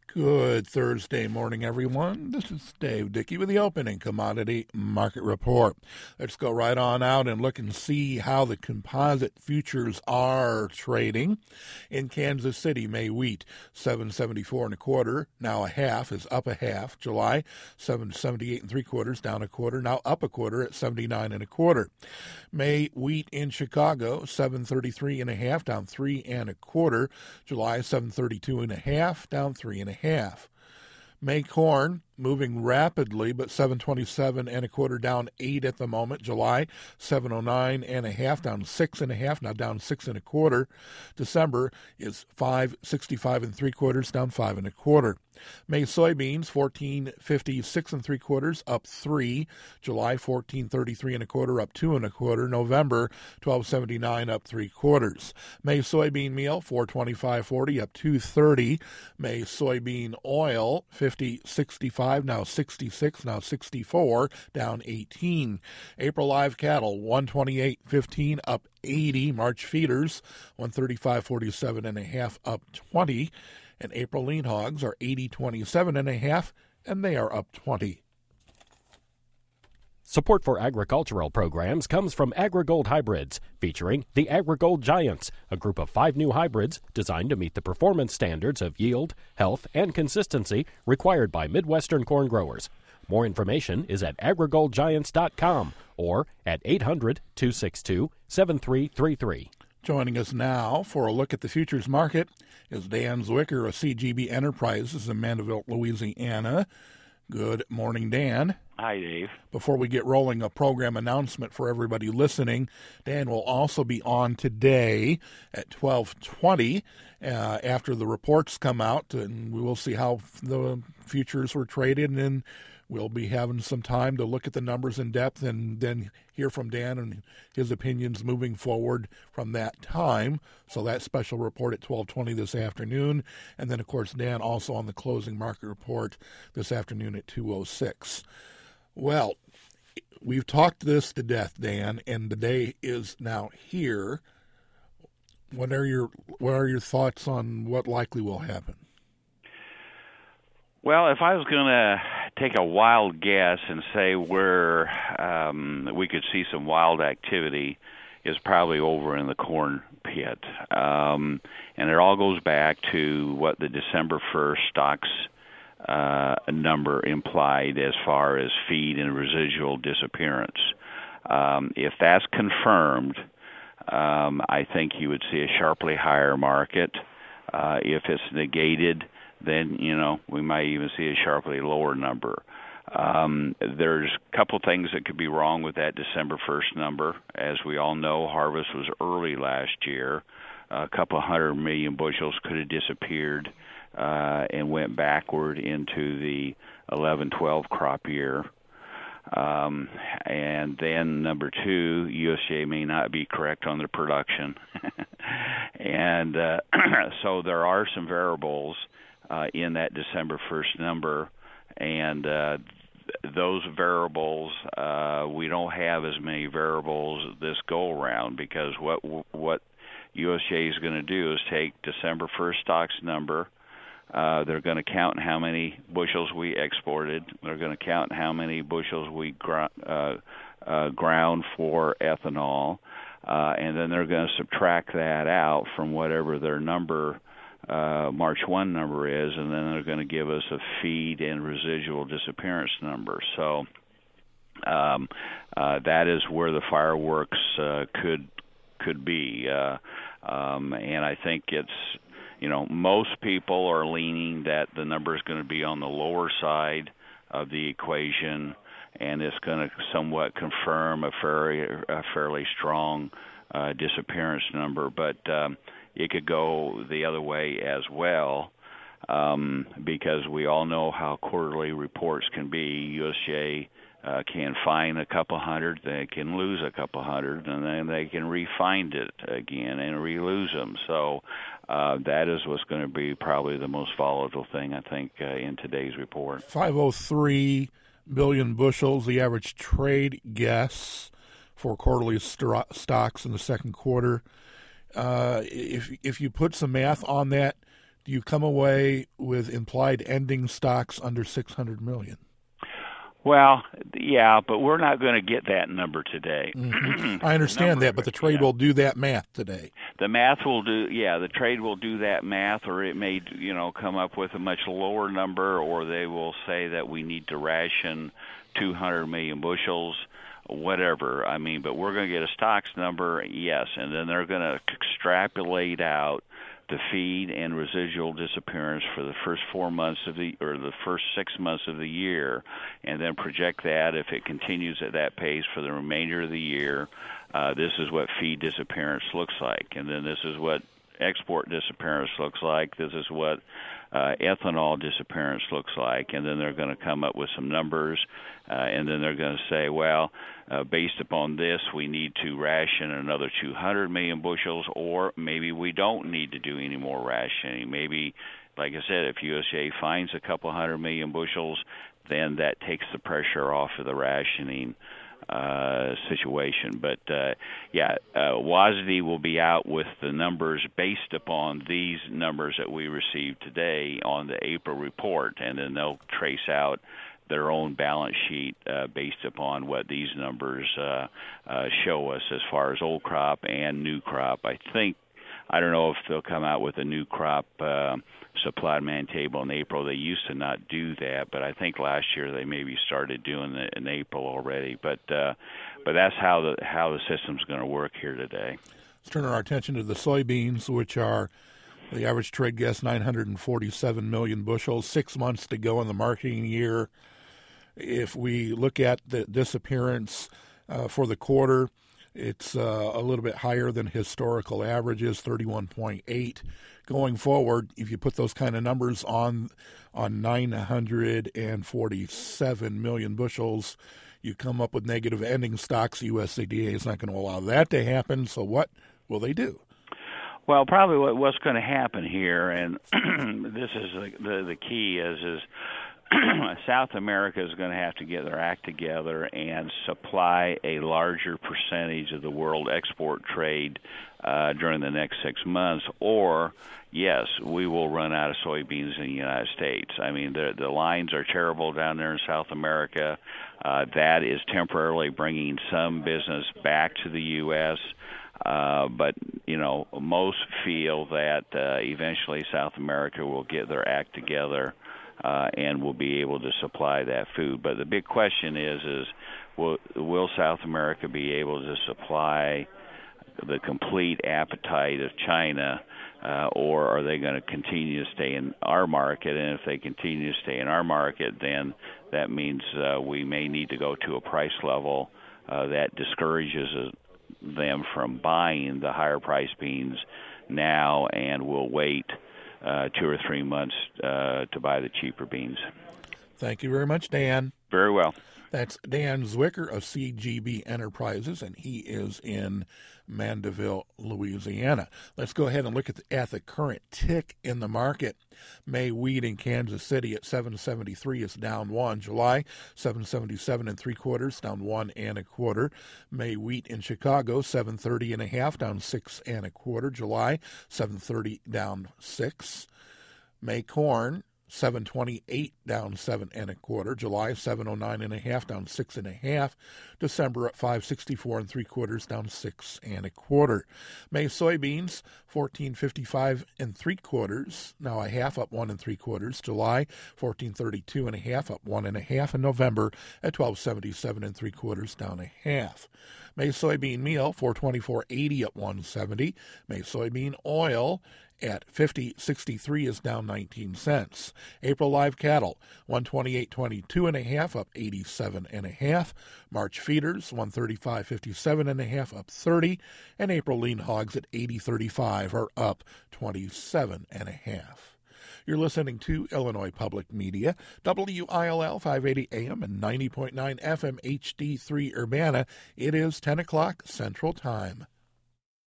Good Thursday morning, everyone. This is Dave Dickey with the opening commodity market report. Let's go right on out and look and see how the composite futures are trading. In Kansas City, May wheat, $7.74 1/4, now a half, is up a half. July, $7.78 3/4, down a quarter, now up a quarter at 79 1/4. May wheat in Chicago, $7.33 1/2, down 3 1/4. July, $7.32 1/2, down 3 1/2. May corn moving rapidly, but $7.27 1/4, down 8 at the moment. July, $7.09 1/2, down 6 1/2, now down 6 1/4. December is $5.65 3/4, down 5 1/4. May soybeans, $14.56 3/4, up 3. July, $14.33 1/4, up 2 1/4. November, $12.79, up 3/4. May soybean meal, $4.25.40, up 2.30. May soybean oil, $50.65, now 66, now 64, down 18. April live cattle, $128.15, up 80. March feeders, $135.47 1/2, up 20. And April lean hogs are $80.27 1/2, and they are up 20. Support for agricultural programs comes from AgriGold Hybrids, featuring the AgriGold Giants, a group of 5 new hybrids designed to meet the performance standards of yield, health, and consistency required by Midwestern corn growers. More information is at agrigoldgiants.com or at 800-262-7333. Joining us now for a look at the futures market is Dan Zwicker of CGB Enterprises in Mandeville, Louisiana. Good morning, Dan. Hi, Dave. Before we get rolling, a program announcement for everybody listening. Dan will also be on today at 12:20 after the reports come out, and we will see how the futures were traded, and we'll be having some time to look at the numbers in depth and then hear from Dan and his opinions moving forward from that time. So that special report at 12:20 this afternoon. And then, of course, Dan also on the closing market report this afternoon at 2:06. Well, we've talked this to death, Dan, and the day is now here. What are your thoughts on what likely will happen? Well, if I was going to take a wild guess and say where we could see some wild activity is probably over in the corn pit. And it all goes back to what the December 1st stocks number implied as far as feed and residual disappearance. If that's confirmed, I think you would see a sharply higher market. If it's negated, then, we might even see a sharply lower number. There's a couple things that could be wrong with that December 1st number. As we all know, harvest was early last year. A couple 100 million bushels could have disappeared and went backward into the 11-12 crop year. And then number 2, USDA may not be correct on their production. And so there are some variables in that December 1st number, and those variables, we don't have as many variables this go-around, because what USDA is going to do is take December 1st stocks number. They're going to count how many bushels we exported. They're going to count how many bushels we ground for ethanol, and then they're going to subtract that out from whatever their number, March 1 number is, and then they're going to give us a feed and residual disappearance number. So that is where the fireworks could be, and I think it's, most people are leaning that the number is going to be on the lower side of the equation, and it's going to somewhat confirm a fairly strong disappearance number. But it could go the other way as well, because we all know how quarterly reports can be. USDA can find a couple hundred, they can lose a couple hundred, and then they can refine it again and re-lose them. So that is what's going to be probably the most volatile thing, I think, in today's report. 503 billion bushels, the average trade guess for quarterly stocks in the second quarter. If you put some math on that, do you come away with implied ending stocks under 600 million? Well, yeah, but we're not going to get that number today. Mm-hmm. I understand that, but the trade will do that math today. The math will do, the trade will do that math, or it may, come up with a much lower number, or they will say that we need to ration 200 million bushels, whatever. I mean, but we're going to get a stocks number, yes, and then they're going to extrapolate out the feed and residual disappearance for the first 4 months the first 6 months of the year, and then project that if it continues at that pace for the remainder of the year. This is what feed disappearance looks like, and then this is what export disappearance looks like. This is what ethanol disappearance looks like, and then they're going to come up with some numbers, and then they're going to say, well, based upon this, we need to ration another 200 million bushels, or maybe we don't need to do any more rationing. Maybe, like I said, if USDA finds a couple 100 million bushels, then that takes the pressure off of the rationing situation. But WASDE will be out with the numbers based upon these numbers that we received today on the April report, and then they'll trace out their own balance sheet based upon what these numbers show us as far as old crop and new crop. I don't know if they'll come out with a new crop supply demand table in April. They used to not do that, but I think last year they maybe started doing it in April already. But that's how the system's going to work here today. Let's turn our attention to the soybeans, which are the average trade guess 947 million bushels, 6 months to go in the marketing year. If we look at the disappearance for the quarter, it's a little bit higher than historical averages, 31.8. Going forward, if you put those kind of numbers on 947 million bushels, you come up with negative ending stocks. USDA is not going to allow that to happen. So what will they do? Well, probably what's going to happen here, and this is the key, is South America is going to have to get their act together and supply a larger percentage of the world export trade during the next 6 months, or, yes, we will run out of soybeans in the United States. I mean, the lines are terrible down there in South America. That is temporarily bringing some business back to the U.S., but, most feel that eventually South America will get their act together and will be able to supply that food. But the big question is will South America be able to supply the complete appetite of China, or are they going to continue to stay in our market? And if they continue to stay in our market, then that means we may need to go to a price level that discourages them from buying the higher price beans now, and will wait 2 or 3 months to buy the cheaper beans. Thank you very much, Dan. Very well. That's Dan Zwicker of CGB Enterprises, and he is in Mandeville, Louisiana. Let's go ahead and look at the current tick in the market. May wheat in Kansas City at 773 is down 1. July 777 3/4, down 1 1/4. May wheat in Chicago 730 1/2, down 6 1/4. July 730 down 6. May corn 728 down 7 1/4. July 709 1/2, down 6 1/2. December at 564 3/4, down 6 1/4. May soybeans 1455 3/4, now a half, up 1 3/4. July 1432 1/2, up 1 1/2. And November at 1277 3/4, down a half. May soybean meal 424.80 at 170. May soybean oil at 50.63 is down 19 cents. April live cattle 128.22 1/2, up 87 1/2. March feeders 135.57 1/2, up 30, and April lean hogs at 80.35 are up 27 1/2. You're listening to Illinois Public Media, WILL 580 AM and 90.9 FM HD3 Urbana. It is 10 o'clock Central Time.